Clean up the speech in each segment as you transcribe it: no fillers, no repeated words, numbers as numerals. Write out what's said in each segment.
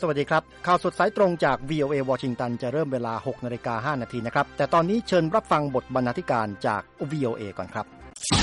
วัสดีครับข่าวสดสายตรงจาก VOA วอชิงตันจะเริ่มเวลา 6:05 น.นะครับแต่ตอนนี้เชิญรับฟังบทบรรณาธิการจาก VOA ก่อนครับ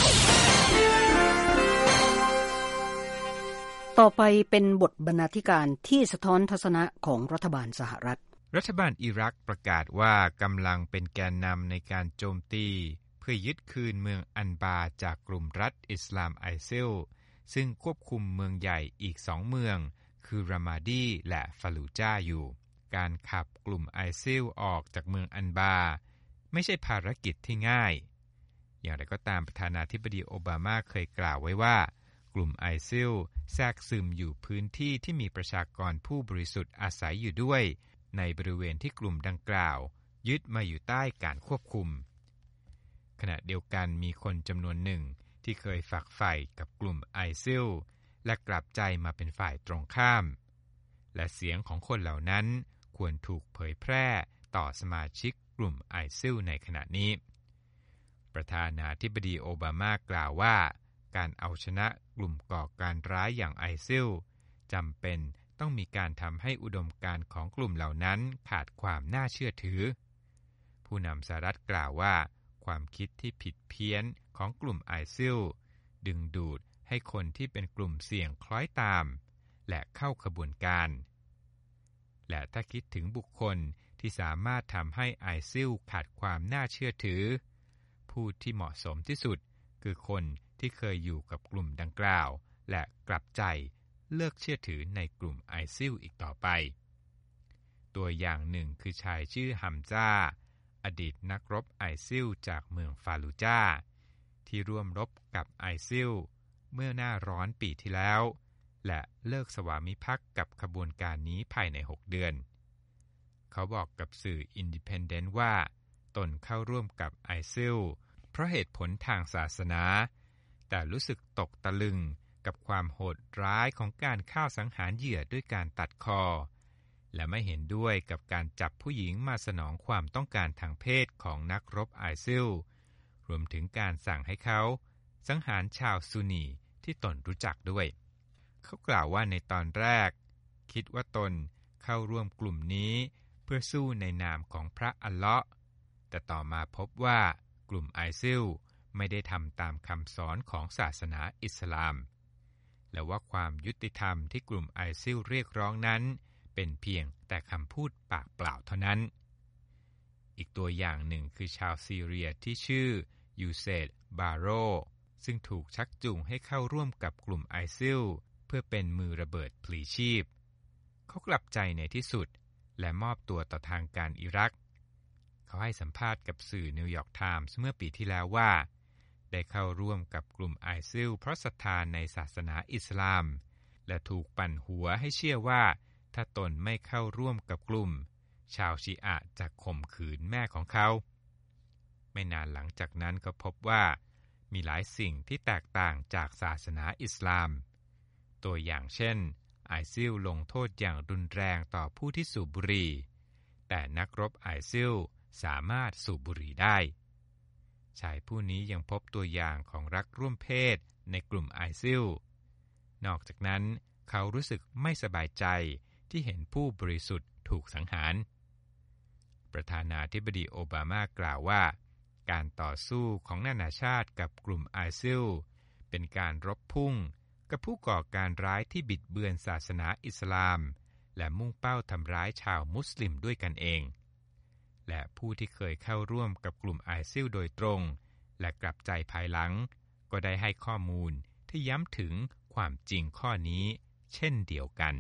ต่อไปเป็นบทบรรณาธิการที่สะท้อนทัศนะของรัฐบาลสหรัฐรัฐบาลอิรักประกาศว่ากำลังเป็นแกนนำในการโจมตีเพื่อยึดคืนเมืองอันบาจากกลุ่มรัฐอิสลามไอซิลซึ่งควบคุมเมืองใหญ่อีก2เมืองคือรามาดีและฟาลูจาอยู่การขับกลุ่มไอซิลออกจากเมืองอันบาไม่ใช่ภารกิจที่ง่ายอย่างไรก็ตามประธานาธิบดีโอบามาเคยกล่าวไว้ว่ากลุ่มไอซิลแทรกซึมอยู่พื้นที่ที่มีประชากรผู้บริสุทธิ์อาศัยอยู่ด้วยในบริเวณที่กลุ่มดังกล่าวยึดมาอยู่ใต้การควบคุมขณะเดียวกันมีคนจำนวนหนึ่งที่เคยฝักใฝ่กับกลุ่มไอซิลและกลับใจมาเป็นฝ่ายตรงข้ามและเสียงของคนเหล่านั้นควรถูกเผยแพร่ต่อสมาชิกกลุ่มไอซิลในขณะนี้ประธานาธิบดีโอบามากล่าวว่าการเอาชนะกลุ่มก่อการร้ายอย่างไอซิลจำเป็นต้องมีการทำให้อุดมการณ์ของกลุ่มเหล่านั้นขาดความน่าเชื่อถือผู้นำสหรัฐกล่าวว่าความคิดที่ผิดเพี้ยนของกลุ่มไอซิลดึงดูดให้คนที่เป็นกลุ่มเสี่ยงคล้อยตามและเข้าขบวนการและถ้าคิดถึงบุคคลที่สามารถทำให้ไอซิลขาดความน่าเชื่อถือผู้ที่เหมาะสมที่สุดคือคนที่เคยอยู่กับกลุ่มดังกล่าวและกลับใจเลิกเชื่อถือในกลุ่มไอซิลอีกต่อไปตัวอย่างหนึ่งคือชายชื่อฮัมซาอดีตนักรบไอซิลจากเมืองฟาลูจาที่ร่วมรบกับไอซิลเมื่อหน้าร้อนปีที่แล้วและเลิกสวามิภักดิ์กับขบวนการนี้ภายใน6เดือนเขาบอกกับสื่ออินดิเพนเดนต์ว่าตนเข้าร่วมกับไอซิลเพราะเหตุผลทางศาสนาแต่รู้สึกตกตะลึงกับความโหดร้ายของการฆ่าสังหารเหยื่อด้วยการตัดคอและไม่เห็นด้วยกับการจับผู้หญิงมาสนองความต้องการทางเพศของนักรบไอซิลรวมถึงการสั่งให้เขาสังหารชาวซุนนีที่ตนรู้จักด้วยเขากล่าวว่าในตอนแรกคิดว่าตนเข้าร่วมกลุ่มนี้เพื่อสู้ในนามของพระอัลเลาะห์แต่ต่อมาพบว่ากลุ่มไอซิลไม่ได้ทำตามคำสอนของศาสนาอิสลามและว่าความยุติธรรมที่กลุ่มไอซิลเรียกร้องนั้นเป็นเพียงแต่คำพูดปากเปล่าเท่านั้นอีกตัวอย่างหนึ่งคือชาวซีเรียที่ชื่อยูเซดบาโรซึ่งถูกชักจูงให้เข้าร่วมกับกลุ่มไอซิลเพื่อเป็นมือระเบิดพลีชีพเขากลับใจในที่สุดและมอบตัวต่อทางการอิรักเขาให้สัมภาษณ์กับสื่อนิวยอร์กไทมส์เมื่อปีที่แล้วว่าได้เข้าร่วมกับกลุ่มไอซิลเพราะศรัทธาในศาสนาอิสลามและถูกปั่นหัวให้เชื่อว่าถ้าตนไม่เข้าร่วมกับกลุ่มชาวชีอะห์จะข่มขืนแม่ของเขาไม่นานหลังจากนั้นก็พบว่ามีหลายสิ่งที่แตกต่างจากศาสนาอิสลามตัวอย่างเช่นไอซิลลงโทษอย่างรุนแรงต่อผู้ที่สูบบุหรี่แต่นักรบไอซิลสามารถสูบบุหรี่ได้ชายผู้นี้ยังพบตัวอย่างของรักร่วมเพศในกลุ่มไอซิลนอกจากนั้นเขารู้สึกไม่สบายใจที่เห็นผู้บริสุทธิ์ถูกสังหารประธานาธิบดีโอบามากล่าวว่าการต่อสู้ของนานาชาติกับกลุ่มไอซิลเป็นการรบพุ่งกับผู้ก่อการร้ายที่บิดเบือนศาสนาอิสลามและมุ่งเป้าทำร้ายชาวมุสลิมด้วยกันเองและผู้ที่เคยเข้าร่วมกับกลุ่มไอซิลโดยตรงและกลับใจภายหลังก็ได้ให้ข้อมูลที่ย้ำถึงความจริงข้อนี้เช่นเดียวกัน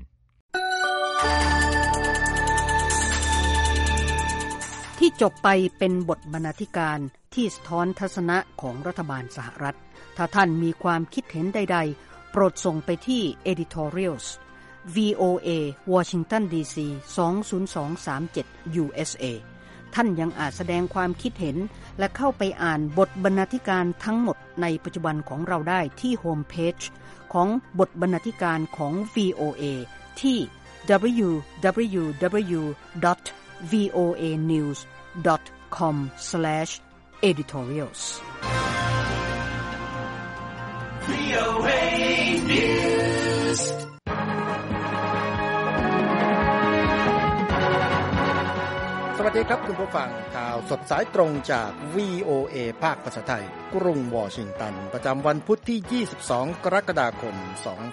ที่จบไปเป็นบทบรรณาธิการที่สะท้อนทัศนะของรัฐบาลสหรัฐถ้าท่านมีความคิดเห็นใดๆโปรดส่งไปที่ editorials VOA Washington DC 20237 USA ท่านยังอาจแสดงความคิดเห็นและเข้าไปอ่านบทบรรณาธิการทั้งหมดในปัจจุบันของเราได้ที่โฮมเพจของบทบรรณาธิการของ VOA ที่ www.voanews.com/editorials VOA News สดีครับคุณผู้ฟังข่าวสดสายตรงจาก VOA ภาคภาษาไทยกรุงวอชิงตันประจำวันพุธที่ 22 กรกฎาคม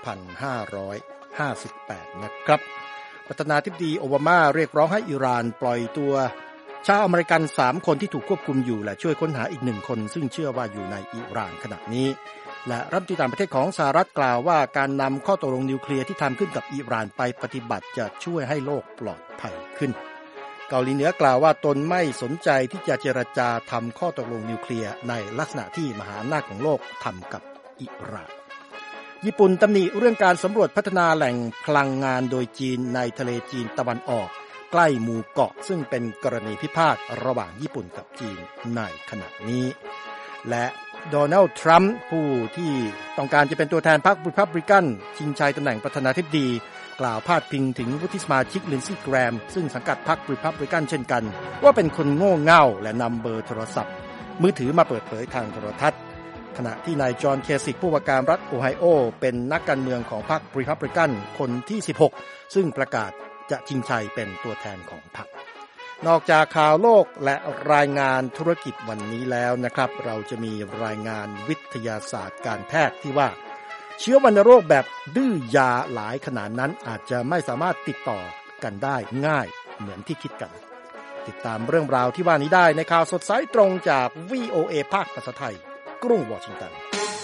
2558 นะครับประธานาธิบดีโอบามาเรียกร้องให้อิหร่านปล่อยตัวชาวอเมริกัน3คนที่ถูกควบคุมอยู่และช่วยค้นหาอีก1คนซึ่งเชื่อว่าอยู่ในอิหร่านขณะนี้และรัฐมนตรีต่างประเทศของสหรัฐกล่าวว่าการนำข้อตกลงนิวเคลียร์ที่ทำขึ้นกับอิหร่านไปปฏิบัติจะช่วยให้โลกปลอดภัยขึ้นเกาหลีเหนือกล่าวว่าตนไม่สนใจที่จะเจรจาทำข้อตกลงนิวเคลียร์ในลักษณะที่มหาอำนาจของโลกทำกับอิหร่านญี่ปุ่นตำหนิเรื่องการสำรวจพัฒนาแหล่งพลังงานโดยจีนในทะเลจีนตะวันออกใกล้หมู่เกาะซึ่งเป็นกรณีพิพาทระหว่างญี่ปุ่นกับจีนในขณะนี้และโดนัลด์ทรัมป์ผู้ที่ต้องการจะเป็นตัวแทนพรรครีพับลิกันชิงชัยตำแหน่งประธานาธิบดีกล่าวพาดพิงถึงวุฒิสมาชิกลินซี่แกรมซึ่งสังกัดพรรครีพับลิกันเช่นกันว่าเป็นคนโง่เง่าและนำเบอร์โทรศัพท์มือถือมาเปิดเผยทางโทรทัศน์ขณะที่นายจอห์นเคสิกผู้ว่าการรัฐโอไฮโอเป็นนักการเมืองของพรรครีพับลิกันคนที่16ซึ่งประกาศจะชิงชัยเป็นตัวแทนของพรรคนอกจากข่าวโลกและรายงานธุรกิจวันนี้แล้วนะครับเราจะมีรายงานวิทยาศาสตร์การแพทย์ที่ว่าเชื้อวัณโรคแบบดื้อยาหลายขนาดนั้นอาจจะไม่สามารถติดต่อกันได้ง่ายเหมือนที่คิดกันติดตามเรื่องราวที่ว่านี้ได้ในข่าวสดสายตรงจาก VOA ภาคภาษาไทยกรุงวอชิงตัน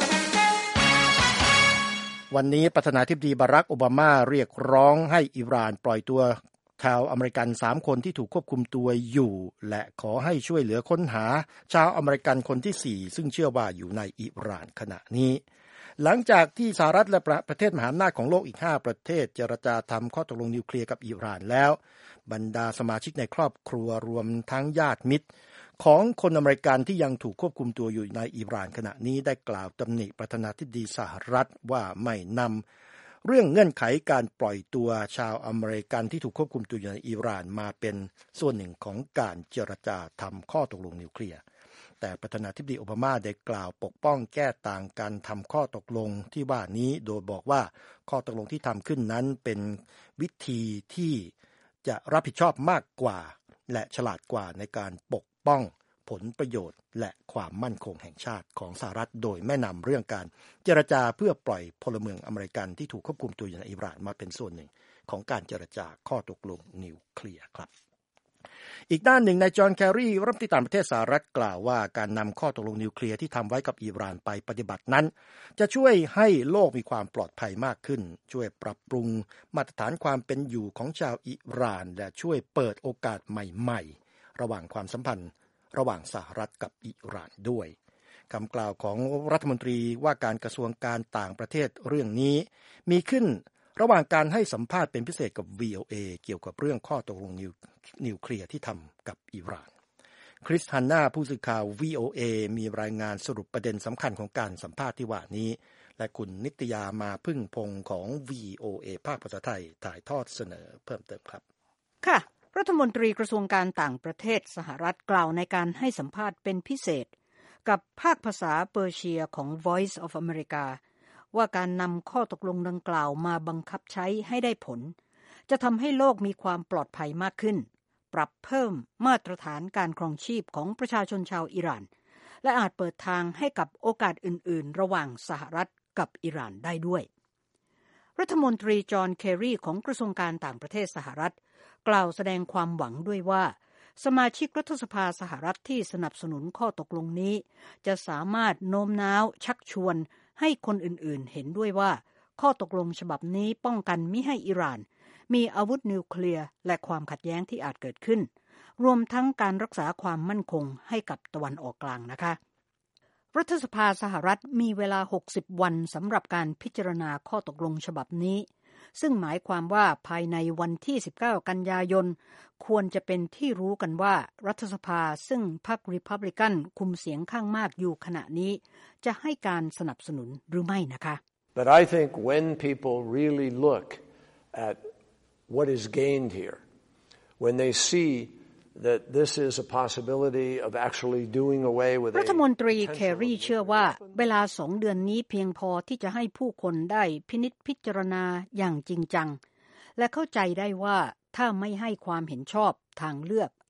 วันนี้ประธานาธิบดีบารักโอบามาเรียกร้องให้อิหร่านปล่อยตัวชาวอเมริกัน3คนที่ถูกควบคุมตัวอยู่และขอให้ช่วยเหลือค้นหาชาวอเมริกันคนที่4ซึ่งเชื่อว่าอยู่ในอิหร่านขณะนี้หลังจากที่สหรัฐและประเทศมหาอำนาจของโลกอีก5ประเทศเจรจาทำข้อตกลงนิวเคลียร์กับอิหร่านแล้วบรรดาสมาชิกในครอบครัวรวมทั้งญาติมิตรของคนอเมริกันที่ยังถูกควบคุมตัวอยู่ในอิหร่านขณะนี้ได้กล่าวตำหนิประธานาธิบดีสหรัฐว่าไม่นำเรื่องเงื่อนไขการปล่อยตัวชาวอเมริกันที่ถูกควบคุมตัวอยู่ในอิหร่านมาเป็นส่วนหนึ่งของการเจรจาทำข้อตกลงนิวเคลียร์แต่ประธานาธิบดีโอบามาได้กล่าวปกป้องแก้ต่างการทำข้อตกลงที่ว่านี้โดยบอกว่าข้อตกลงที่ทำขึ้นนั้นเป็นวิธีที่จะรับผิดชอบมากกว่าและฉลาดกว่าในการปกป้องผลประโยชน์และความมั่นคงแห่งชาติของสหรัฐโดยไม่นำเรื่องการเจรจาเพื่อปล่อยพลเมืองอเมริกันที่ถูกควบคุมตัวอยู่ในอิหร่านมาเป็นส่วนหนึ่งของการเจรจาข้อตกลงนิวเคลียร์ครับอีกด้านหนึ่งนายจอห์นแคร์รีรัฐมนตรีต่างประเทศสหรัฐกล่าวว่าการนำข้อตกลงนิวเคลียร์ที่ทำไว้กับอิหร่านไปปฏิบัตินั้นจะช่วยให้โลกมีความปลอดภัยมากขึ้นช่วยปรับปรุงมาตรฐานความเป็นอยู่ของชาวอิหร่านและช่วยเปิดโอกาสใหม่ๆระหว่างความสัมพันธ์ระหว่างสหรัฐกับอิหร่านด้วยคำกล่าวของรัฐมนตรีว่าการกระทรวงการต่างประเทศเรื่องนี้มีขึ้นระหว่างการให้สัมภาษณ์เป็นพิเศษกับ VOA เกี่ยวกับเรื่องข้อตกลงนิวเคลียร์ที่ทำกับอิหร่านคริสฮันนาผู้สื่อข่าว VOA มีรายงานสรุปประเด็นสำคัญของการสัมภาษณ์ที่ว่านี้และคุณนิตยามาพึ่งพงของ VOA ภาคภาษาไทยถ่ายทอดเสนอเพิ่มเติมครับค่ะรัฐมนตรีกระทรวงการต่างประเทศสหรัฐกล่าวในการให้สัมภาษณ์เป็นพิเศษกับภาคภาษาเปอร์เซียของ Voice of America ว่าการนำข้อตกลงดังกล่าวมาบังคับใช้ให้ได้ผลจะทำให้โลกมีความปลอดภัยมากขึ้นปรับเพิ่มมาตรฐานการครองชีพของประชาชนชาวอิหร่านและอาจเปิดทางให้กับโอกาสอื่นๆระหว่างสหรัฐกับอิหร่านได้ด้วยรัฐมนตรีจอห์นเคร์รีของกระทรวงการต่างประเทศสหรัฐกล่าวแสดงความหวังด้วยว่าสมาชิกรัฐสภาสหรัฐที่สนับสนุนข้อตกลงนี้จะสามารถโน้มน้าวชักชวนให้คนอื่นๆเห็นด้วยว่าข้อตกลงฉบับนี้ป้องกันมิให้อิหร่านมีอาวุธนิวเคลียร์และความขัดแย้งที่อาจเกิดขึ้นรวมทั้งการรักษาความมั่นคงให้กับตะวันออกกลางนะคะรัฐสภาสหรัฐมีเวลา60วันสำหรับการพิจารณาข้อตกลงฉบับนี้ซึ่งหมายความว่าภายในวันที่19กันยายนควรจะเป็นที่รู้กันว่ารัฐสภาซึ่งพรรครีพับลิกันคุมเสียงข้างมากอยู่ขณะนี้จะให้การสนับสนุนหรือไม่นะคะ But I think when people really look at what is gained here, when they see that this is a possibility of actually doing away with รัฐมนตรีแคร์รีเชื่อว่าเวลา2 เดือนนี้เพียงพอที่จะให้ผู้คนได้พินิจพิจารณาอย่างจริงจังและเข้าใจได้ว่าถ้าไม่ให้ความเห็นชอบทางเลือก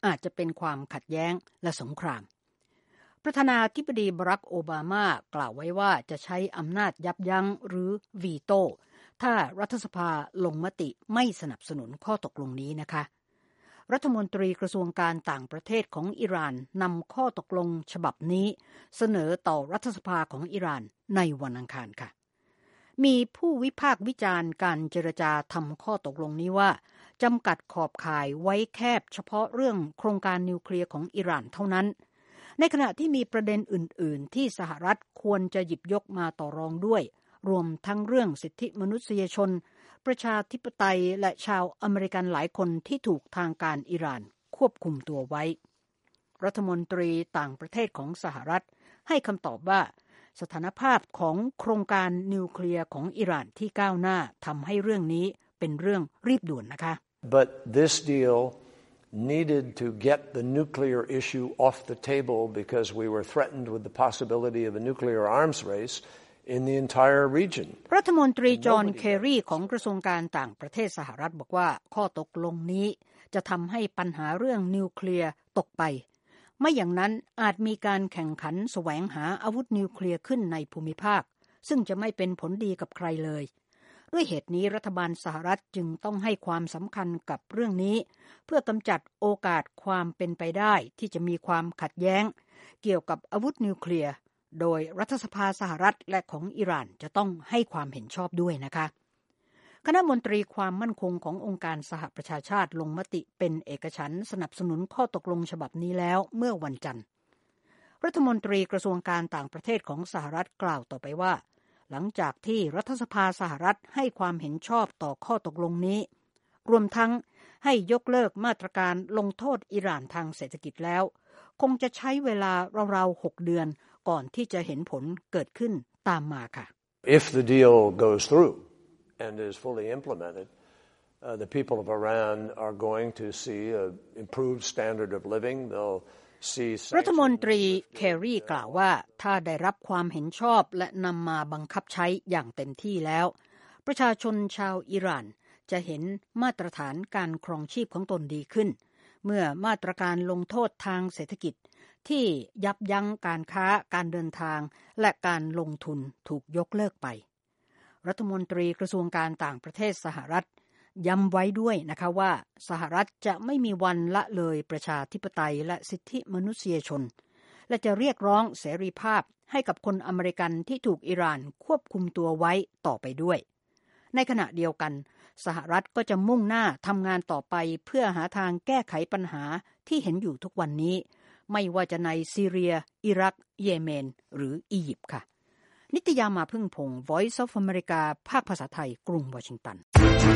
อาจจะเป็นความขัดแย้งและสงครามประธานาธิบดีบารักโอบามากล่าวไว้ว่าจะใช้อำนาจยับยั้งหรือวีโต้ถ้ารัฐสภาลงมติไม่สนับสนุนข้อตกลงนี้นะคะรัฐมนตรีกระทรวงการต่างประเทศของอิหร่านนำข้อตกลงฉบับนี้เสนอต่อรัฐสภาของอิหร่านในวันอังคารค่ะมีผู้วิพากษ์วิจารณ์การเจรจาทำข้อตกลงนี้ว่าจำกัดขอบข่ายไว้แคบเฉพาะเรื่องโครงการนิวเคลียร์ของอิหร่านเท่านั้นในขณะที่มีประเด็นอื่นๆที่สหรัฐควรจะหยิบยกมาต่อรองด้วยรวมทั้งเรื่องสิทธิมนุษยชนประชาธิปไตยและชาวอเมริกันหลายคนที่ถูกทางการอิหร่านควบคุมตัวไว้รัฐมนตรีต่างประเทศของสหรัฐให้คำตอบว่าสถานภาพของโครงการนิวเคลียร์ของอิหร่านที่ก้าวหน้าทำให้เรื่องนี้เป็นเรื่องรีบด่วนนะคะ But this deal needed to get the nuclear issue off the table because we were threatened with the possibility of a nuclear arms race in the entire region รัฐมนตรีจอห์นเคอรีของกระทรวงการต่างประเทศสหรัฐบอกว่าข้อตกลงนี้จะทำให้ปัญหาเรื่องนิวเคลียร์ตกไปไม่อย่างนั้นอาจมีการแข่งขันแสวงหาอาวุธนิวเคลียร์ขึ้นในภูมิภาคซึ่งจะไม่เป็นผลดีกับใครเลยด้วยเหตุนี้รัฐบาลสหรัฐจึงต้องให้ความสำคัญกับเรื่องนี้เพื่อกำจัดโอกาสความเป็นไปได้ที่จะมีความขัดแย้งเกี่ยวกับอาวุธนิวเคลียร์โดยรัฐสภาสหรัฐและของอิหร่านจะต้องให้ความเห็นชอบด้วยนะคะคณะมนตรีความมั่นคงขององค์การสหประชาชาติลงมติเป็นเอกฉันท์สนับสนุนข้อตกลงฉบับนี้แล้วเมื่อวันจันทร์รัฐมนตรีกระทรวงการต่างประเทศของสหรัฐกล่าวต่อไปว่าหลังจากที่รัฐสภาสหรัฐให้ความเห็นชอบต่อข้อตกลงนี้รวมทั้งให้ยกเลิกมาตรการลงโทษอิหร่านทางเศรษฐกิจแล้วคงจะใช้เวลาราวๆ6 เดือนก่อนที่จะเห็นผลเกิดขึ้นตามมาค่ะ If the deal goes through and is fully implemented, the people of Iran are going to see an improved standard of living. They'll see รัฐมนตรีเคอรีกล่าวว่าถ้าได้รับความเห็นชอบและนำมาบังคับใช้อย่างเต็มที่แล้วประชาชนชาวอิหร่านจะเห็นมาตรฐานการครองชีพของตนดีขึ้นเมื่อมาตรการลงโทษทางเศรษฐกิจที่ยับยั้งการค้าการเดินทางและการลงทุนถูกยกเลิกไปรัฐมนตรีกระทรวงการต่างประเทศสหรัฐย้ำไว้ด้วยนะคะว่าสหรัฐจะไม่มีวันละเลยประชาธิปไตยและสิทธิมนุษยชนและจะเรียกร้องเสรีภาพให้กับคนอเมริกันที่ถูกอิหร่านควบคุมตัวไว้ต่อไปด้วยในขณะเดียวกันสหรัฐก็จะมุ่งหน้าทำงานต่อไปเพื่อหาทางแก้ไขปัญหาที่เห็นอยู่ทุกวันนี้ไม่ว่าจะในซีเรียอิรักเยเมนหรืออียิปต์ค่ะนิตยามาพึ่งพงศ์ Voice of America ภาคภาษาไทยกรุงวอชิงตัน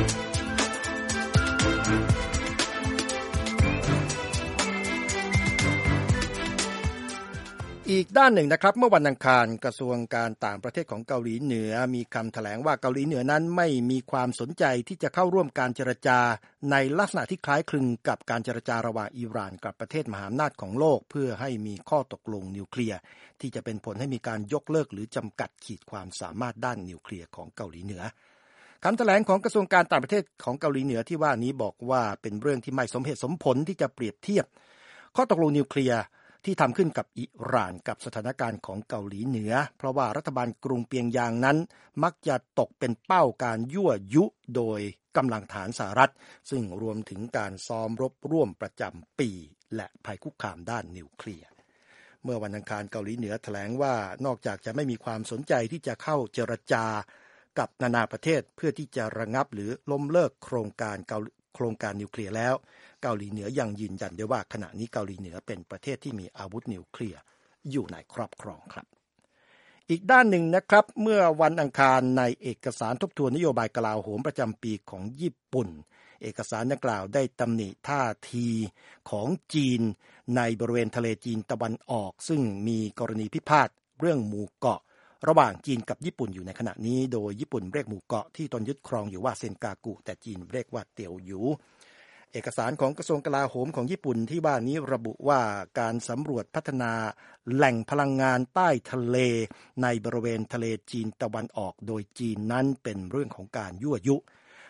อีกด้านหนึ่งนะครับเมื่อวันอังคารกระทรวงการต่างประเทศของเกาหลีเหนือมีคำแถลงว่าเกาหลีเหนือนั้นไม่มีความสนใจที่จะเข้าร่วมการเจรจาในลักษณะที่คล้ายคลึงกับการเจรจาระหว่างอิหร่านกับประเทศมหาอำนาจของโลกเพื่อให้มีข้อตกลงนิวเคลียร์ที่จะเป็นผลให้มีการยกเลิกหรือจำกัดขีดความสามารถด้านนิวเคลียร์ของเกาหลีเหนือคำแถลงของกระทรวงการต่างประเทศของเกาหลีเหนือที่ว่านี้บอกว่าเป็นเรื่องที่ไม่สมเหตุสมผลที่จะเปรียบเทียบข้อตกลงนิวเคลียร์ที่ทำขึ้นกับอิหร่านกับสถานการณ์ของเกาหลีเหนือเพราะว่ารัฐบาลกรุงเปียงยางนั้นมักจะตกเป็นเป้าการยั่วยุโดยกำลังฐานสหรัฐซึ่งรวมถึงการซ้อมรบร่วมประจำปีและภัยคุกคามด้านนิวเคลียร์เมื่อวันอังคารเกาหลีเหนือแถลงว่านอกจากจะไม่มีความสนใจที่จะเข้าเจรจากับนานาประเทศเพื่อที่จะระงับหรือล้มเลิกโครงการนิวเคลียร์แล้วเกาหลีเหนือยังยืนยันด้วยว่าขณะนี้เกาหลีเหนือเป็นประเทศที่มีอาวุธนิวเคลียร์อยู่ในครอบครองครับอีกด้านหนึ่งนะครับเมื่อวันอังคารในเอกสารทบทวนนโยบายกลาโหมประจำปีของญี่ปุ่นเอกสารดังกล่าวได้ตำหนิท่าทีของจีนในบริเวณทะเลจีนตะวันออกซึ่งมีกรณีพิพาทเรื่องหมู่เกาะระหว่างจีนกับญี่ปุ่นอยู่ในขณะนี้โดยญี่ปุ่นเรียกหมู่เกาะที่ตนยึดครองอยู่ว่าเซนกากุแต่จีนเรียกว่าเตียวหยูเอกสารของกระทรวงกลาโหมของญี่ปุ่นที่ว่านี้ระบุว่าการสำรวจพัฒนาแหล่งพลังงานใต้ทะเลในบริเวณทะเลจีนตะวันออกโดยจีนนั้นเป็นเรื่องของการยั่วยุ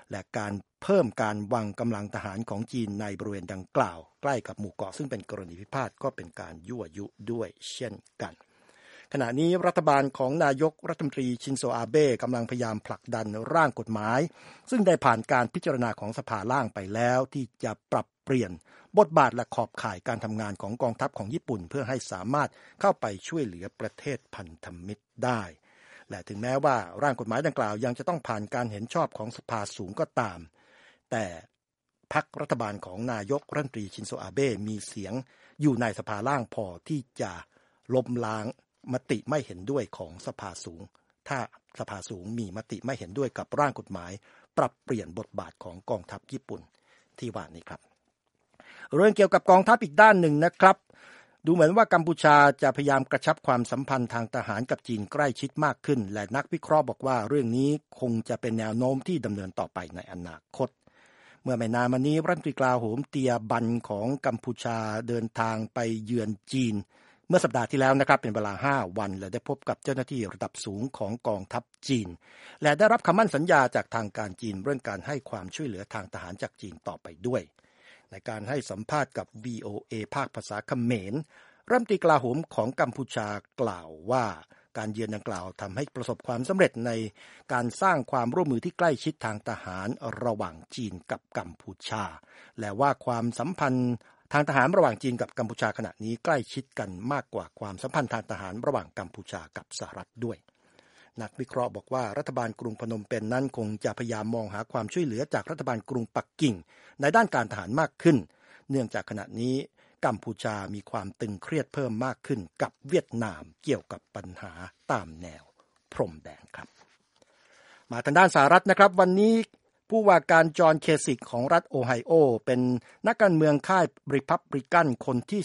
และการเพิ่มการวางกำลังทหารของจีนในบริเวณดังกล่าวใกล้กับหมู่เกาะซึ่งเป็นกรณีพิพาทก็เป็นการยั่วยุด้วยเช่นกันขณะนี้รัฐบาลของนายกรัฐมนตรีชินโซอาเบะกำลังพยายามผลักดันร่างกฎหมายซึ่งได้ผ่านการพิจารณาของสภาล่างไปแล้วที่จะปรับเปลี่ยนบทบาทและขอบข่ายการทำงานของกองทัพของญี่ปุ่นเพื่อให้สามารถเข้าไปช่วยเหลือประเทศพันธมิตรได้และถึงแม้ว่าร่างกฎหมายดังกล่าวยังจะต้องผ่านการเห็นชอบของสภาสูงก็ตามแต่พรรครัฐบาลของนายกรัฐมนตรีชินโซอาเบะมีเสียงอยู่ในสภาล่างพอที่จะล้มล้างมติไม่เห็นด้วยของสภาสูงถ้าสภาสูงมีมติไม่เห็นด้วยกับร่างกฎหมายปรับเปลี่ยนบทบาทของกองทัพญี่ปุ่นที่ว่านี้ครับเรื่องเกี่ยวกับกองทัพอีกด้านหนึ่งนะครับดูเหมือนว่ากัมพูชาจะพยายามกระชับความสัมพันธ์ทางทหารกับจีนใกล้ชิดมากขึ้นและนักวิเคราะห์บอกว่าเรื่องนี้คงจะเป็นแนวโน้มที่ดำเนินต่อไปในอนาคตเมื่อไม่นานมานี้รัฐมนตรีกลาโหมเตียบันของกัมพูชาเดินทางไปเยือนจีนเมื่อสัปดาห์ที่แล้วนะครับเป็นเวลา5วันและได้พบกับเจ้าหน้าที่ระดับสูงของกองทัพจีนและได้รับคำมั่นสัญญาจากทางการจีนเรื่องการให้ความช่วยเหลือทางทหารจากจีนต่อไปด้วยในการให้สัมภาษณ์กับ VOA ภาคภาษาเขมรรัฐมนตรีกลาโหมของกัมพูชากล่าวว่าการเยือนดังกล่าวทำให้ประสบความสำเร็จในการสร้างความร่วมมือที่ใกล้ชิดทางทหารระหว่างจีนกับกัมพูชาและว่าความสัมพันธ์ทางทหารระหว่างจีนกับกัมพูชาขณะนี้ใกล้ชิดกันมากกว่าความสัมพันธ์ทางทหารระหว่างกัมพูชากับสหรัฐด้วยนักวิเคราะห์บอกว่ารัฐบาลกรุงพนมเปญนั้นคงจะพยายามมองหาความช่วยเหลือจากรัฐบาลกรุงปักกิ่งในด้านการทหารมากขึ้นเนื่องจากขณะนี้กัมพูชามีความตึงเครียดเพิ่มมากขึ้นกับเวียดนามเกี่ยวกับปัญหาตามแนวพรมแดนครับมาทางด้านสหรัฐนะครับวันนี้ผู้ว่าการจอห์นเคสิกของรัฐโอไฮโอเป็นนักการเมืองค่ายริพับลิกันคนที่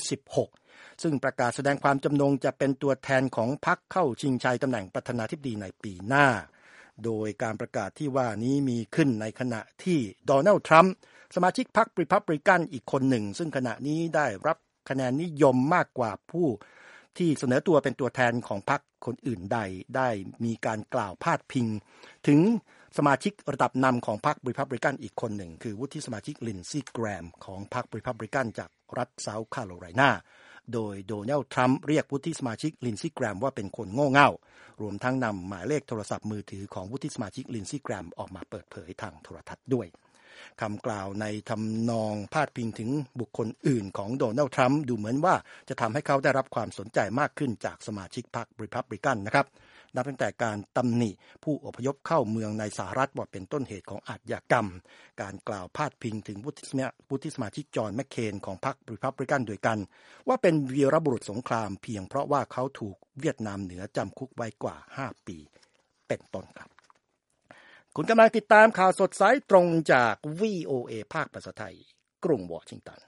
16ซึ่งประกาศแสดงความจำนงจะเป็นตัวแทนของพรรคเข้าชิงชัยตำแหน่งประธานาธิบดีในปีหน้าโดยการประกาศที่ว่านี้มีขึ้นในขณะที่โดนัลด์ทรัมป์สมาชิกพรรคริพับลิกันอีกคนหนึ่งซึ่งขณะนี้ได้รับคะแนนนิยมมากกว่าผู้ที่เสนอตัวเป็นตัวแทนของพรรคคนอื่นใดได้มีการกล่าวพาดพิงถึงสมาชิกระดับนำของพรรคริพับลิกันอีกคนหนึ่งคือวุฒิสมาชิกลินซี่แกรมของพรรคริพับลิกันจากรัฐเซาท์แคโรไลนาโดยโดนัลด์ทรัมป์เรียกวุฒิสมาชิกลินซี่แกรมว่าเป็นคนโง่เง่ารวมทั้งนำหมายเลขโทรศัพท์มือถือของวุฒิสมาชิกลินซี่แกรมออกมาเปิดเผยทางโทรทัศน์ด้วยคำกล่าวในทำนองพาดพิงถึงบุคคลอื่นของโดนัลด์ทรัมป์ดูเหมือนว่าจะทำให้เขาได้รับความสนใจมากขึ้นจากสมาชิกพรรคริพับลิกันนะครับนับตั้งแต่การตำหนิผู้อพยพเข้าเมืองในสหรัฐว่าเป็นต้นเหตุของอาชญากรรมการกล่าวพาดพิงถึงวุฒิสมาชิกจอห์นแมคเคนของพรรคริพับลิกันโดยกันว่าเป็นวีรบุรุษสงครามเพียงเพราะว่าเขาถูกเวียดนามเหนือจำคุกไว้กว่า5ปีเป็นต้นครับคุณกำลังติดตามข่าวสดสายตรงจาก VOA ภาคภาษาไทยกรุงวอชิงตัน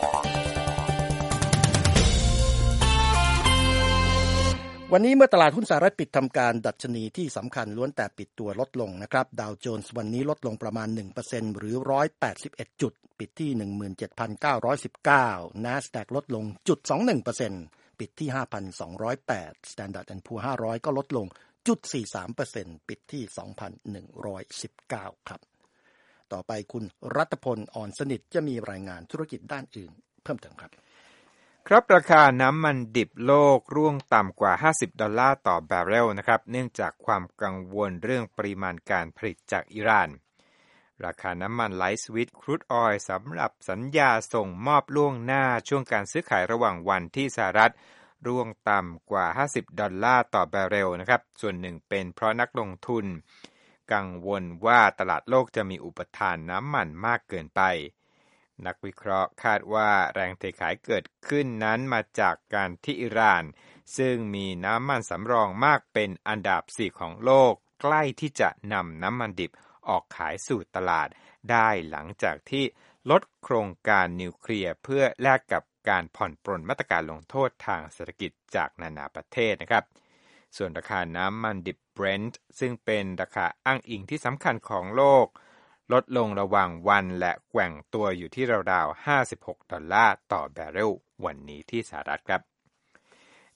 วันนี้เมื่อตลาดหุ้นสหรัฐปิดทำการดัชนีที่สำคัญล้วนแต่ปิดตัวลดลงนะครับดาวโจนส์วันนี้ลดลงประมาณ 1% หรือ181จุดปิดที่ 17,919 NASDAQ ลดลง 0.21% ปิดที่ 5,208 Standard & Poor's 500ก็ลดลง 0.43% ปิดที่ 2,119 ครับต่อไปคุณรัตพลอ่อนสนิทจะมีรายงานธุรกิจด้านอื่นเพิ่มเติมครับครับราคาน้ำมันดิบโลกร่วงต่ำกว่า$50ต่อบาร์เรลนะครับเนื่องจากความกังวลเรื่องปริมาณการผลิตจากอิหร่านราคาน้ำมันไลท์สวีทครูดออยล์สำหรับสัญญาส่งมอบล่วงหน้าช่วงการซื้อขายระหว่างวันที่สหรัฐร่วงต่ำกว่า$50ต่อบาร์เรลนะครับส่วนหนึ่งเป็นเพราะนักลงทุนกังวลว่าตลาดโลกจะมีอุปทานน้ำมันมากเกินไปนักวิเคราะห์คาดว่าแรงเทขายเกิดขึ้นนั้นมาจากการที่อิหร่านซึ่งมีน้ำมันสำรองมากเป็นอันดับ4ของโลกใกล้ที่จะนำน้ำมันดิบออกขายสู่ตลาดได้หลังจากที่ลดโครงการนิวเคลียร์เพื่อแลกกับการผ่อนปรนมาตรการลงโทษทางเศรษฐกิจจากนานาประเทศนะครับส่วนราคาน้ำมันดิบ Brent ซึ่งเป็นราคาอ้างอิงที่สำคัญของโลกลดลงระหว่างวันและแกว่งตัวอยู่ที่ราวๆ$56ต่อบาร์เรลวันนี้ที่สหรัฐครับ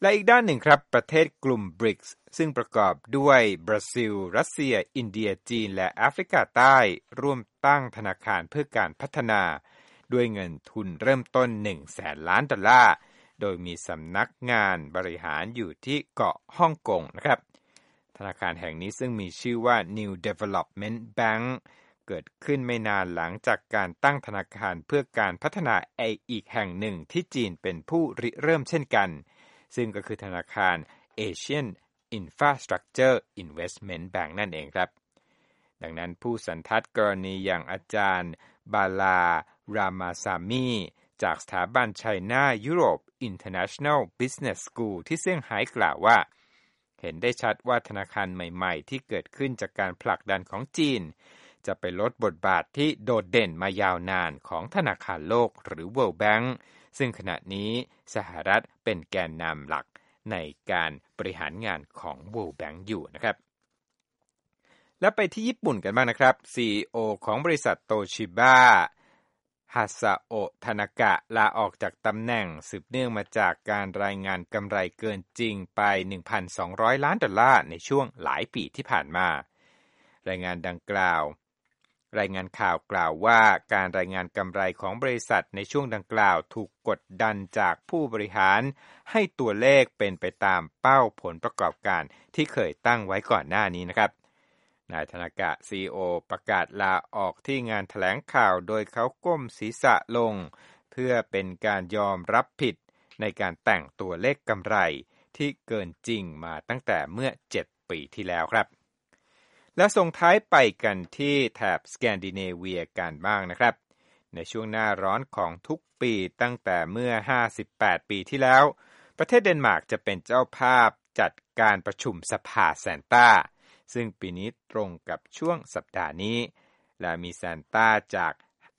และอีกด้านหนึ่งครับประเทศกลุ่ม BRICS ซึ่งประกอบด้วยบราซิลรัสเซียอินเดียจีนและแอฟริกาใต้ร่วมตั้งธนาคารเพื่อการพัฒนาด้วยเงินทุนเริ่มต้น $100,000 ล้านโดยมีสำนักงานบริหารอยู่ที่เกาะฮ่องกงนะครับธนาคารแห่งนี้ซึ่งมีชื่อว่า New Development Bank เกิดขึ้นไม่นานหลังจากการตั้งธนาคารเพื่อการพัฒนาอีกแห่งหนึ่งที่จีนเป็นผู้ริเริ่มเช่นกันซึ่งก็คือธนาคาร Asian Infrastructure Investment Bank นั่นเองครับดังนั้นผู้สันทัดกรณีอย่างอาจารย์บาลารามาซามีจากสถาบัน China Europe International Business School ที่เซี่ยงไฮ้กล่าวว่าเห็นได้ชัดว่าธนาคารใหม่ๆที่เกิดขึ้นจากการผลักดันของจีนจะไปลดบทบาทที่โดดเด่นมายาวนานของธนาคารโลกหรือ World Bank ซึ่งขณะนี้สหรัฐเป็นแกนนำหลักในการบริหารงานของ World Bank อยู่นะครับแล้วไปที่ญี่ปุ่นกันบ้างนะครับ CEO ของบริษัทโตชิบะฮาซาโอะทานากะลาออกจากตำแหน่งสืบเนื่องมาจากการรายงานกำไรเกินจริงไป $1,200 ล้านในช่วงหลายปีที่ผ่านมารายงานข่าวกล่าวว่าการรายงานกำไรของบริษัทในช่วงดังกล่าวถูกกดดันจากผู้บริหารให้ตัวเลขเป็นไปตามเป้าผลประกอบการที่เคยตั้งไว้ก่อนหน้านี้นะครับนายธนากะ CEO ประกาศลาออกที่งานแถลงข่าวโดยเขาก้มศีรษะลงเพื่อเป็นการยอมรับผิดในการแต่งตัวเลขกำไรที่เกินจริงมาตั้งแต่เมื่อ7ปีที่แล้วครับและส่งท้ายไปกันที่แถบสแกนดิเนเวียกันบ้างนะครับในช่วงหน้าร้อนของทุกปีตั้งแต่เมื่อ58ปีที่แล้วประเทศเดนมาร์กจะเป็นเจ้าภาพจัดการประชุมสภาซานต้าซึ่งปีนี้ตรงกับช่วงสัปดาห์นี้และมีซานต้าจาก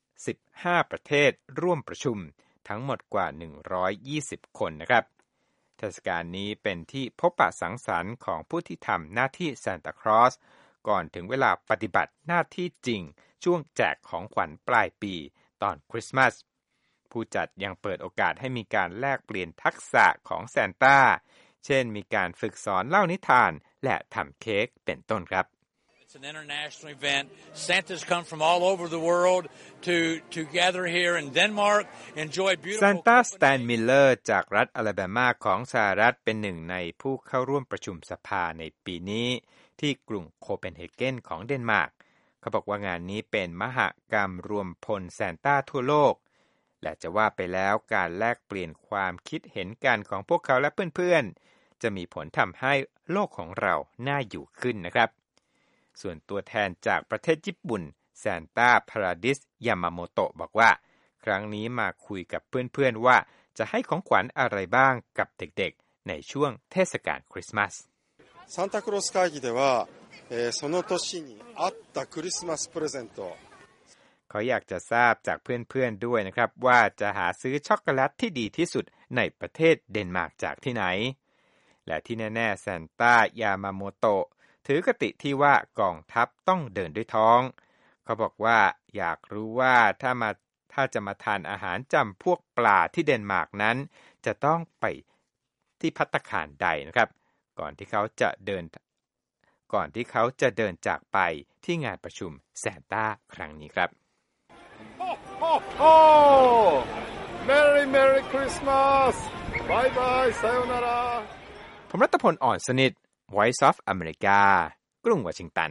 15ประเทศร่วมประชุมทั้งหมดกว่า120คนนะครับเทศกาลนี้เป็นที่พบปะสังสรรค์ของผู้ที่ทำหน้าที่ซานตาคลอสก่อนถึงเวลาปฏิบัติหน้าที่จริงช่วงแจกของขวัญปลายปีตอนคริสต์มาสผู้จัดยังเปิดโอกาสให้มีการแลกเปลี่ยนทักษะของซานต้าเช่นมีการฝึกสอนเล่านิทานและทำเค้กเป็นต้นครับ It's an international event. Santas come from all over the world to gather here in Denmark, enjoy beautiful. Santa Stan Miller จากรัฐอลาบามาของสหรัฐเป็นหนึ่งในผู้เข้าร่วมประชุมสภาในปีนี้ที่กรุงโคเปนเฮเกนของเดนมาร์กเขาบอกว่างานนี้เป็นมหกรรมรวมพลซานต้าทั่วโลกและจะว่าไปแล้วการแลกเปลี่ยนความคิดเห็นกันของพวกเขาและเพื่อนๆจะมีผลทำให้โลกของเราน่าอยู่ขึ้นนะครับส่วนตัวแทนจากประเทศญี่ปุ่นซานต้าพาราดิสยามาโมโตะบอกว่าครั้งนี้มาคุยกับเพื่อนๆว่าจะให้ของขวัญอะไรบ้างกับเด็กๆในช่วงเทศกาลคริสต์มาสサンタクロース会議では、その年に合ったクリスマスプレゼントเขาอยากจะทราบจากเพื่อนๆด้วยนะครับว่าจะหาซื้อช็อกโกแลตที่ดีที่สุดในประเทศเดนมาร์กจากที่ไหนและที่แน่ๆซานต้ายามาโมโตะถือคติที่ว่ากองทัพต้องเดินด้วยท้องเขาบอกว่าอยากรู้ว่าถ้าจะมาทานอาหารจำพวกปลาที่เดนมาร์กนั้นจะต้องไปที่ภัตตาคารใดนะครับก่อนที่เขาจะเดินจากไปที่งานประชุมซานต้าครั้งนี้ครับ Merry Merry Christmas Bye Bye Sayonara ผมรัตพลอ่อนสนิท Voice of America กรุงวอชิงตัน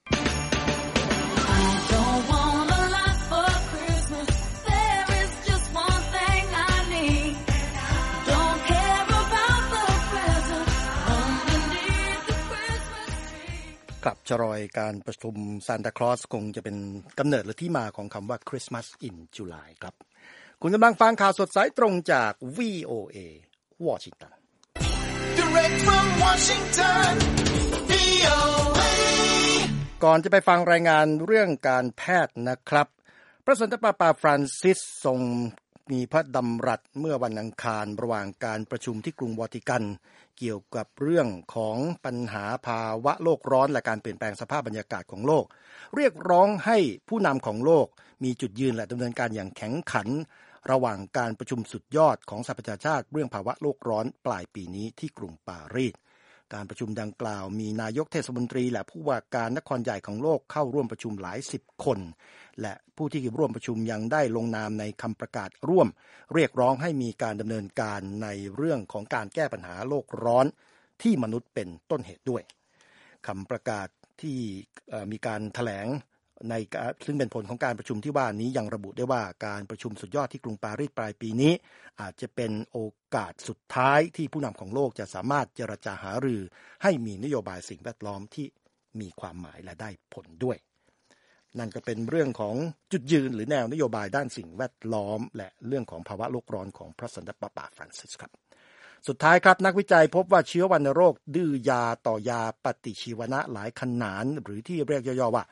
กับชรอยการประชุมซานตาคลอสคงจะเป็นกำเนิดหรือที่มาของคำว่า Christmas in July ครับคุณกำลังฟังข่าวสดสายตรงจาก VOA วอชิงตัน Direct from Washington VOA ก่อนจะไปฟังรายงานเรื่องการแพทย์นะครับพระสันตะปาปาฟรานซิสทรงมีพระดำรัสเมื่อวันอังคารระหว่างการประชุมที่กรุงวาติกันเกี่ยวกับเรื่องของปัญหาภาวะโลกร้อนและการเปลี่ยนแปลงสภาพบรรยากาศของโลกเรียกร้องให้ผู้นำของโลกมีจุดยืนและดำเนินการอย่างแข็งขันระหว่างการประชุมสุดยอดของสหประชาชาติเรื่องภาวะโลกร้อนปลายปีนี้ที่กรุงปารีสการประชุมดังกล่าวมีนายกเทศมนตรีและผู้ว่าการนครใหญ่ของโลกเข้าร่วมประชุมหลายสิบคนและผู้ที่ร่วมประชุมยังได้ลงนามในคำประกาศร่วมเรียกร้องให้มีการดำเนินการในเรื่องของการแก้ปัญหาโลกร้อนที่มนุษย์เป็นต้นเหตุด้วยคำประกาศที่มีการแถลงในซึ่งเป็นผลของการประชุมที่ว่านี้ยังระบุได้ว่าการประชุมสุดยอดที่กรุงปารีสปลายปีนี้อาจจะเป็นโอกาสสุดท้ายที่ผู้นำของโลกจะสามารถเจรจาหารือให้มีนโยบายสิ่งแวดล้อมที่มีความหมายและได้ผลด้วยนั่นก็เป็นเรื่องของจุดยืนหรือแนวนโยบายด้านสิ่งแวดล้อมและเรื่องของภาวะโลกร้อนของพระสันตะปาปาฟรานซิสครับสุดท้ายครับนักวิจัยพบว่าเชื้อวัณโรคดื้อยาต่อยาปฏิชีวนะหลายขนานหรือที่เรียกย่อๆว่า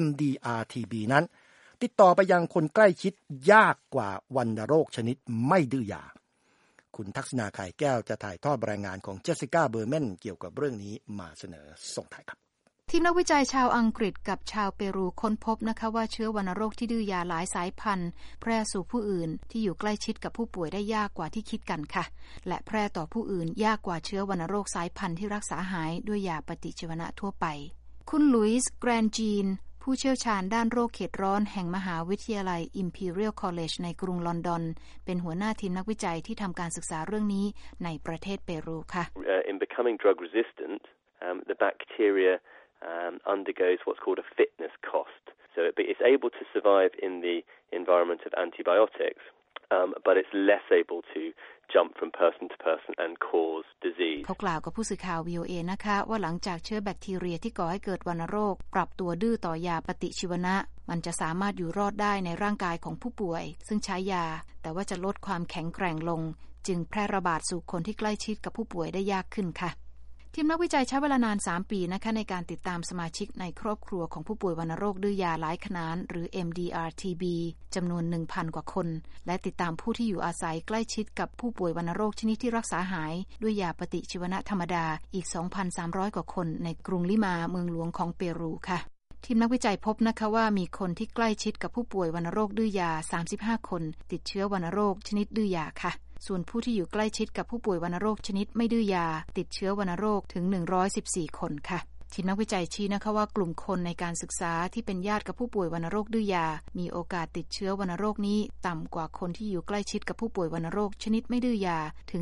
MDR-TB นั้นติดต่อไปยังคนใกล้ชิดยากกว่าวัณโรคชนิดไม่ดื้อยาคุณทักษณาไข่แก้วจะถ่ายทอดรายงานของเจสสิก้าเบอร์แมนเกี่ยวกับเรื่องนี้มาเสนอส่งท้ายครับทีมนักวิจัยชาวอังกฤษกับชาวเปรูค้นพบนะคะว่าเชื้อวัณโรคที่ดื้อยาหลายสายพันธุ์แพร่สู่ผู้อื่นที่อยู่ใกล้ชิดกับผู้ป่วยได้ยากกว่าที่คิดกันค่ะและแพร่ต่อผู้อื่นยากกว่าเชื้อวัณโรคสายพันธุ์ที่รักษาหายด้วยยาปฏิชีวนะทั่วไปคุณลุยส์แกรนจีนผู้เชี่ยวชาญด้านโรคเขตร้อนแห่งมหาวิทยาลัย Imperial College ในกรุงลอนดอนเป็นหัวหน้าทีมนักวิจัยที่ทำการศึกษาเรื่องนี้ในประเทศเปรูค่ะ In becoming drug resistant, the bacteria undergoes what's called a fitness cost. So it's able to survive in the environment of antibiotics, but it's less able to jump from person to person and cause disease. เขากล่าวกับผู้สื่อข่าว VOA นะคะว่าหลังจากเชื้อแบคทีเรียที่ก่อให้เกิดวัณโรคปรับตัวดื้อต่อยาปฏิชีวนะมันจะสามารถอยู่รอดได้ในร่างกายของผู้ป่วยซึ่งใช้ยาแต่ว่าจะลดความแข็งแกร่งลงจึงแพร่ระบาดสู่คนที่ใกล้ชิดกับผู้ป่วยได้ยากขึ้นค่ะทีมนักวิจัยใช้เวลานาน3ปีนะคะในการติดตามสมาชิกในครอบครัวของผู้ป่วยวัณโรคดื้อยาหลายขนานหรือ MDR-TB จำนวน 1,000 กว่าคนและติดตามผู้ที่อยู่อาศัยใกล้ชิดกับผู้ป่วยวัณโรคชนิดที่รักษาหายด้วยยาปฏิชีวนะธรรมดาอีก 2,300 กว่าคนในกรุงลิมาเมืองหลวงของเปรูค่ะทีมนักวิจัยพบนะคะว่ามีคนที่ใกล้ชิดกับผู้ป่วยวัณโรคดื้อยา35คนติดเชื้อวัณโรคชนิดดื้อยาค่ะส่วนผู้ที่อยู่ใกล้ชิดกับผู้ป่วยวัณโรคชนิดไม่ดื้อยาติดเชื้อวัณโรคถึง114คนค่ะทีมนักวิจัยชี้นะคะว่ากลุ่มคนในการศึกษาที่เป็นญาติกับผู้ป่วยวัณโรคดื้อยามีโอกาสติดเชื้อวัณโรคนี้ต่ำกว่าคนที่อยู่ใกล้ชิดกับผู้ป่วยวัณโรคชนิดไม่ดื้อยาถึง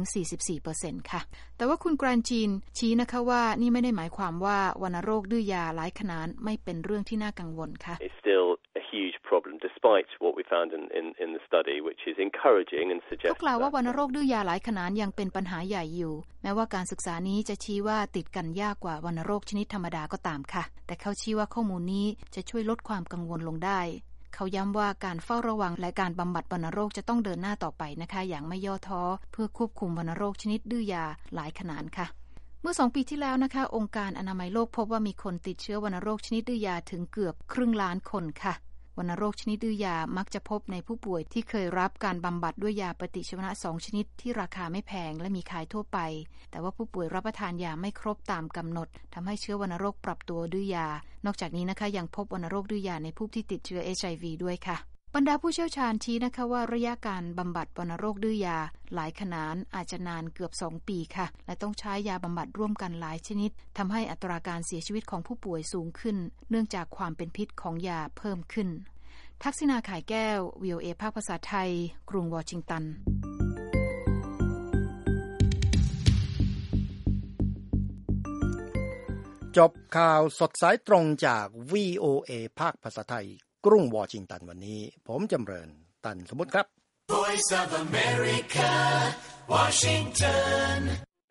44% ค่ะแต่ว่าคุณแกรนจีนชี้นะคะว่านี่ไม่ได้หมายความว่าวัณโรคดื้อยาหลายขนานไม่เป็นเรื่องที่น่ากังวลค่ะ huge problem despite what we found in the study which is encouraging and suggests เขากล่าวว่าวัณโรคดื้อยาหลายขนานยังเป็นปัญหาใหญ่อยู่แม้ว่าการศึกษานี้จะชี้ว่าติดกันยากกว่าวัณโรคชนิดธรรมดาก็ตามค่ะแต่เขาชี้ว่าข้อมูลนี้จะช่วยลดความกังวลลงได้เขาย้ำว่าการเฝ้าระวังและการบำบัดวัณโรคจะต้องเดินหน้าต่อไปนะคะอย่างไม่ย่อท้อเพื่อควบคุมวัณโรคชนิดดื้อยาหลายขนานค่ะเมื่อ2 ปีที่แล้วนะคะองค์การอนามัยโลกพบว่ามีคนติดเชื้อวัณโรคชนิดดื้อยาถึงเกือบครึ่งล้านคนค่ะวัณโรคชนิดดื้อยามักจะพบในผู้ป่วยที่เคยรับการบำบัดด้วยยาปฏิชีวนะ2ชนิดที่ราคาไม่แพงและมีขายทั่วไปแต่ว่าผู้ป่วยรับประทานยาไม่ครบตามกำหนดทำให้เชื้อวัณโรคปรับตัวดื้อยานอกจากนี้นะคะยังพบวัณโรคดื้อยาในผู้ที่ติดเชื้อ HIV ด้วยค่ะบรรดาผู้เชี่ยวชาญชี้นะคะว่าระยะการบำบัดวัณโรคดื้อยาหลายขนานอาจจะนานเกือบ2 ปีค่ะและต้องใช้ยาบำบัดร่วมกันหลายชนิดทำให้อัตราการเสียชีวิตของผู้ป่วยสูงขึ้นเนื่องจากความเป็นพิษของยาเพิ่มขึ้นทักษิณาข่ายแก้ว VOA ภาคภาษาไทยกรุงวอชิงตันจบข่าวสดสายตรงจาก VOA ภาคภาษาไทยกรุงวอชิงตันวันนี้ผมจำเริญตันสมมุติครับ Voice of America Washington